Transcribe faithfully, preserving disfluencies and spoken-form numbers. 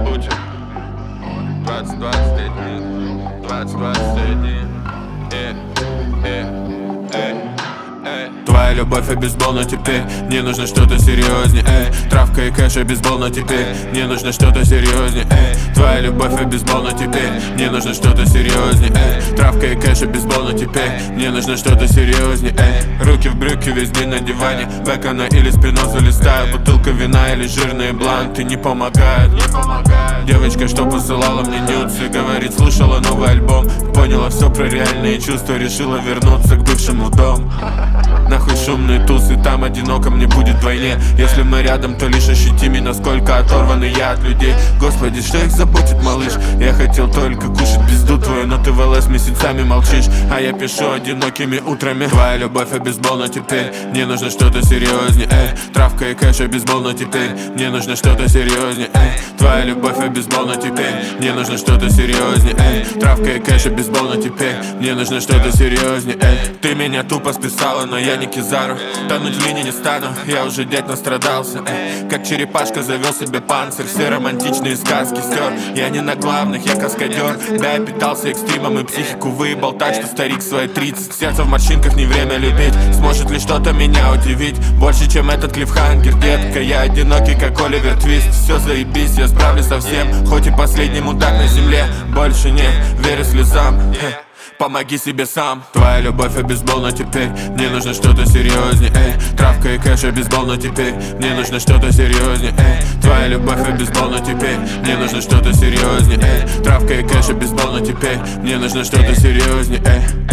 Бутер. Двадцать двадцать один, двадцать двадцать один. Э, э, э, э. Твоя любовь и бейсбол, но теперь мне нужно что-то серьезнее, эй. Травка и кэш и бейсбол, но теперь мне нужно что-то серьезнее, эй. Твоя любовь и бейсбол, но теперь мне нужно что-то серьезнее, эй. Травка и кэш и бейсбол, но теперь мне нужно что-то серьезнее, эй. Руки в брюки весь день на диване, бэкона или спинозу листаю. Бутылка вина или жирные бланты не помогают, не помогают. Девочка, что посылала мне нюцы, говорит, слушала новый альбом, поняла все про реальные чувства, решила вернуться к бывшему дому. Нахуй шумные тусы, там одиноко мне будет вдвойне. Если мы рядом, то лишь ощутими, насколько оторваны я от людей. Господи, что их заботит, малыш? Я хотел только кушать пизду твою, но ты в ЛС месяцами молчишь, а я пишу одинокими утрами. Твоя любовь и бейсбол, но теперь мне нужно что-то серьезнее, эй. Травка и кэш и бейсбол, но теперь мне нужно что-то серьезнее, эй. Твоя любовь и бейсбол, но теперь мне нужно что-то серьезнее, эй. Травка и кэш и бейсбол, но теперь мне нужно что-то серьезнее, эй. Ты меня тупо списала, но я не Кизару. Тонуть в линии не стану, я уже дядь настрадался, эй. Как черепашка завел себе панцирь, все романтичные сказки стер. Я не на главных, я каскадер. Да, я питался экстримом и психику выебал так, что старик свои тридцать. Сердце в морщинках, не время любить. Сможет ли что-то меня удивить больше, чем этот клиффхангер, детка? Я одинокий, как Оливер Твист. Все заебись, я справлюсь со всем, хоть и последний мудак на земле. Больше не верю слезам, эй. Помоги себе сам. Твоя любовь и бейсбол, но теперь мне нужно что-то серьезнее, эй. Травка и кэш и бейсбол, но теперь мне нужно что-то серьезнее, эй. Твоя любовь и бейсбол, но теперь мне нужно что-то серьезнее, эй. Травка и кэш и бейсбол, но теперь мне нужно что-то серьезнее, эй.